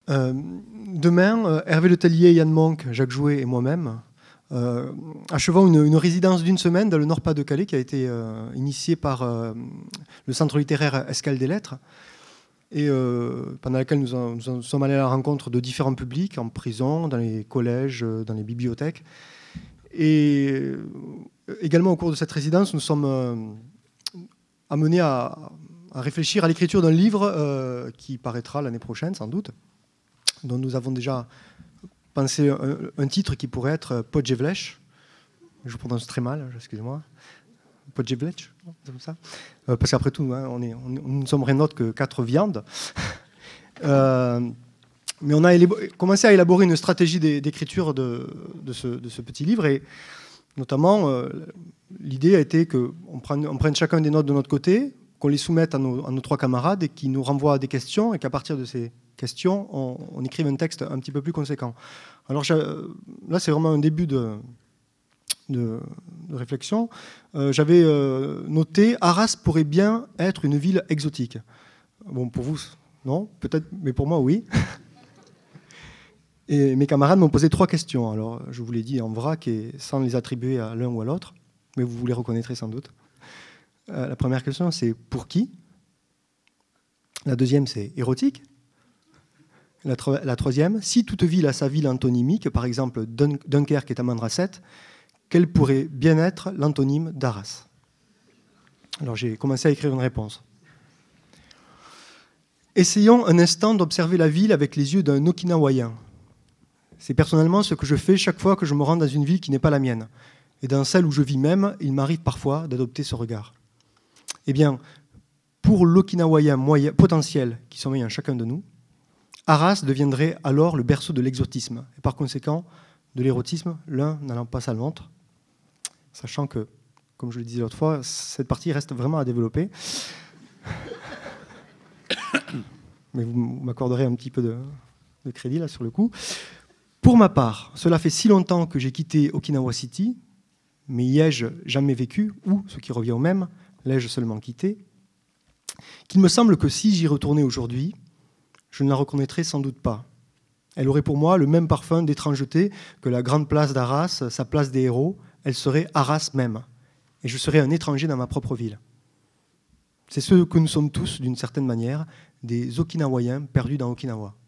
Demain, Hervé Letellier, Yann Monck, Jacques Jouet et moi-même achevons une résidence d'une semaine dans le Nord-Pas-de-Calais qui a été initiée par le Centre littéraire Escale des Lettres et pendant laquelle nous sommes allés à la rencontre de différents publics en prison, dans les collèges, dans les bibliothèques. Et également au cours de cette résidence, nous sommes amenés à réfléchir à l'écriture d'un livre qui paraîtra l'année prochaine sans doute, dont nous avons déjà pensé un titre qui pourrait être Podjevlech. Je prononce très mal, excusez-moi. Podjevlech, c'est comme ça. Parce qu'après tout, hein, nous ne sommes rien d'autre que 4 viandes. Mais on a commencé à élaborer une stratégie d'écriture de ce petit livre. Et notamment, l'idée a été qu'on prenne chacun des notes de notre côté, qu'on les soumette à nos 3 camarades et qui nous renvoient à des questions et qu'à partir de ces questions, on écrive un texte un petit peu plus conséquent. Alors là, c'est vraiment un début de réflexion. J'avais noté « Arras pourrait bien être une ville exotique ». Bon, pour vous, non, peut-être, mais pour moi, oui. Et mes camarades m'ont posé 3 questions. Alors, je vous l'ai dit en vrac et sans les attribuer à l'un ou à l'autre, mais vous les reconnaîtrez sans doute. La première question, c'est « Pour qui ?» La deuxième, c'est « Érotique ?» La troisième, si toute ville a sa ville antonymique, par exemple Dunkerque est à Mandracet, quel pourrait bien être l'antonyme d'Arras? Alors j'ai commencé à écrire une réponse. Essayons un instant d'observer la ville avec les yeux d'un Okinawayen. C'est personnellement ce que je fais chaque fois que je me rends dans une ville qui n'est pas la mienne. Et dans celle où je vis même, il m'arrive parfois d'adopter ce regard. Eh bien, pour l'Okinawayen potentiel qui sommeille en chacun de nous, Arras deviendrait alors le berceau de l'exotisme, et par conséquent de l'érotisme, l'un n'allant pas à l'autre, sachant que, comme je le disais l'autre fois, cette partie reste vraiment à développer. Mais vous m'accorderez un petit peu de crédit là sur le coup. Pour ma part, cela fait si longtemps que j'ai quitté Okinawa City, mais y ai-je jamais vécu, ou, ce qui revient au même, l'ai-je seulement quitté, qu'il me semble que si j'y retournais aujourd'hui, je ne la reconnaîtrais sans doute pas. Elle aurait pour moi le même parfum d'étrangeté que la grande place d'Arras, sa place des héros. Elle serait Arras même. Et je serais un étranger dans ma propre ville. C'est ce que nous sommes tous, d'une certaine manière, des Okinawayens perdus dans Okinawa.